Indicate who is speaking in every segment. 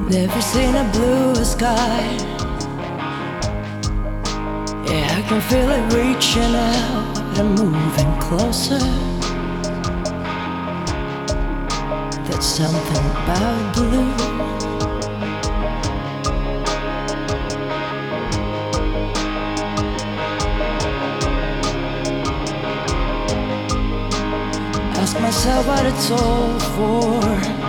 Speaker 1: Never seen a bluer sky. Yeah, I can feel it reaching out and moving closer. There's something about blue. Ask myself what it's all for.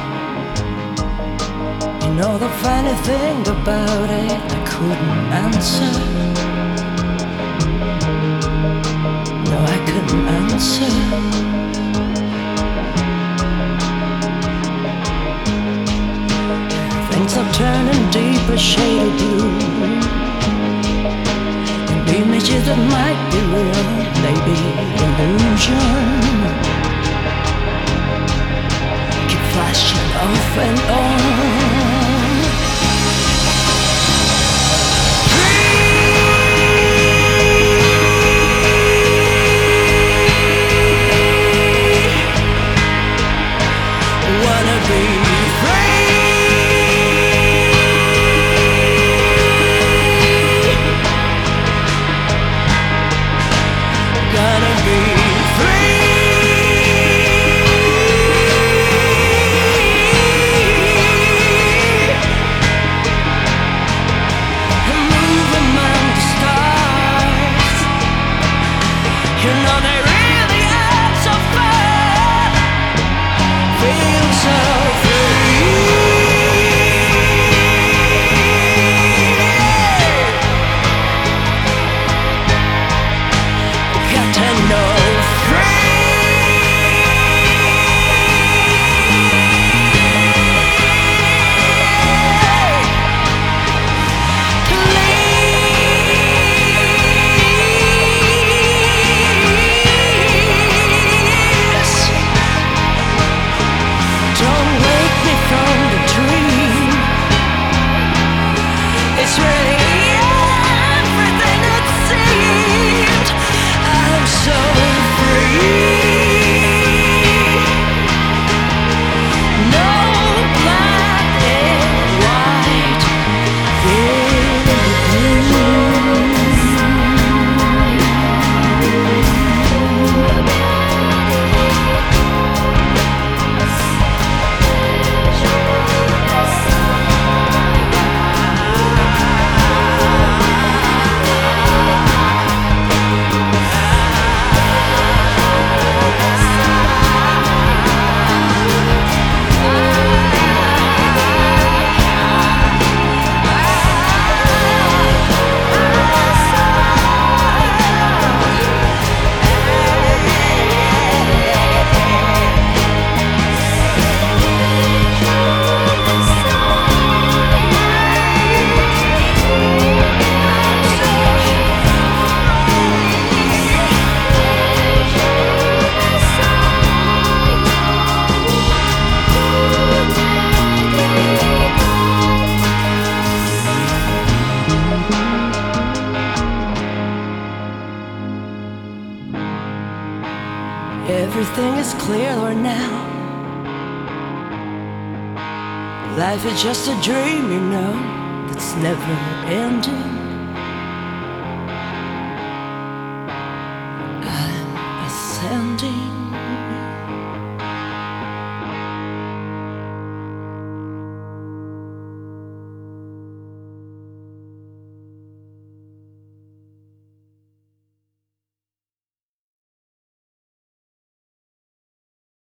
Speaker 1: You know the funny thing about it, I couldn't answer. No, I couldn't answer. Things are turning deeper shade of blue, and images that might be real, maybe illusion, keep flashing off and on. Everything is clearer now. Life is just a dream, you know, that's never ending.